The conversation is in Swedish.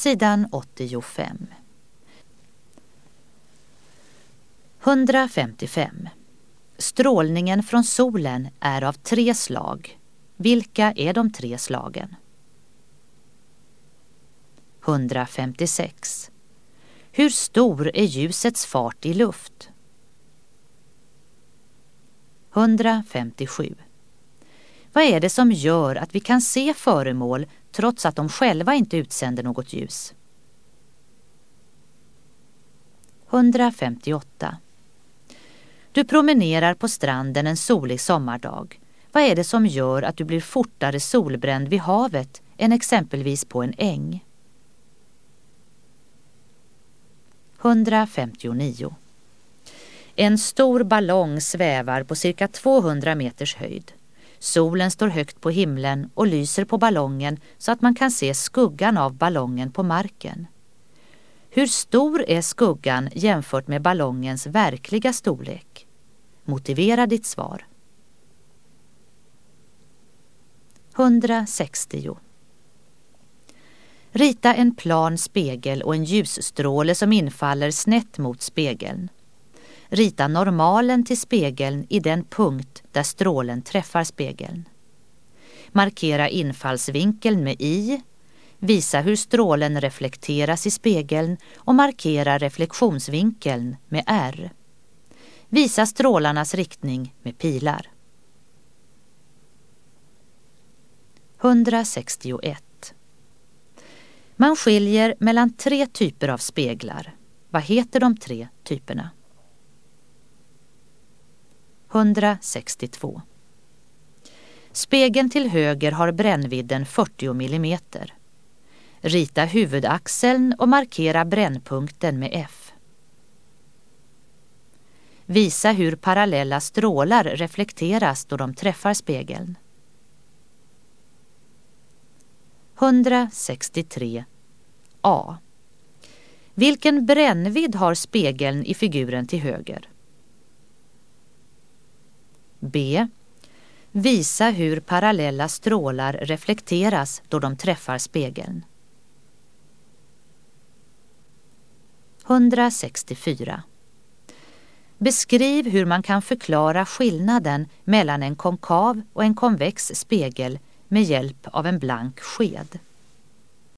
Sidan 85. 155. Strålningen från solen är av 3 slag. Vilka är de 3 slagen? 156. Hur stor är ljusets fart i luft? 157. Vad är det som gör att vi kan se föremål trots att de själva inte utsänder något ljus? 158. Du promenerar på stranden en solig sommardag. Vad är det som gör att du blir fortare solbränd vid havet än exempelvis på en äng? 159. En stor ballong svävar på cirka 200 meters höjd. Solen står högt på himlen och lyser på ballongen så att man kan se skuggan av ballongen på marken. Hur stor är skuggan jämfört med ballongens verkliga storlek? Motivera ditt svar. 160. Rita en plan spegel och en ljusstråle som infaller snett mot spegeln. Rita normalen till spegeln i den punkt där strålen träffar spegeln. Markera infallsvinkeln med I. Visa hur strålen reflekteras i spegeln och markera reflektionsvinkeln med R. Visa strålarnas riktning med pilar. 161. Man skiljer mellan 3 typer av speglar. Vad heter de 3 typerna? 162. Spegeln till höger har brännvidden 40 mm. Rita huvudaxeln och markera brännpunkten med F. Visa hur parallella strålar reflekteras då de träffar spegeln. 163. A. Vilken brännvidd har spegeln i figuren till höger? B. Visa hur parallella strålar reflekteras då de träffar spegeln. 164. Beskriv hur man kan förklara skillnaden mellan en konkav och en konvex spegel med hjälp av en blank sked.